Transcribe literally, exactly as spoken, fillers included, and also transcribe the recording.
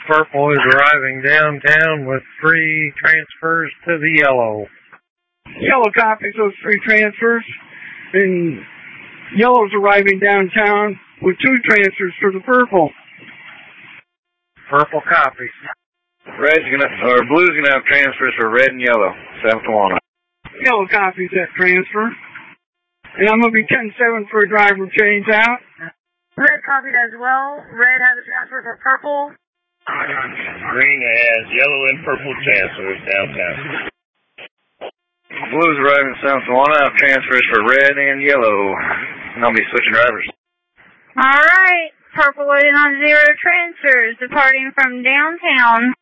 Purple is arriving downtown with three transfers to the yellow. Yellow copies those three transfers. And yellow's arriving downtown with two transfers for the purple. Purple copies. Red's gonna, or blue's gonna have transfers for red and yellow. South Carolina. Yellow copies that transfer. And I'm gonna be ten seven for a driver change out. Red copied as well. Red has a transfer for purple. Green has yellow and purple transfers downtown. Blue's arriving in South Carolina. I have transfers for red and yellow. And I'll be switching drivers. All right. Purple waiting on zero transfers departing from downtown.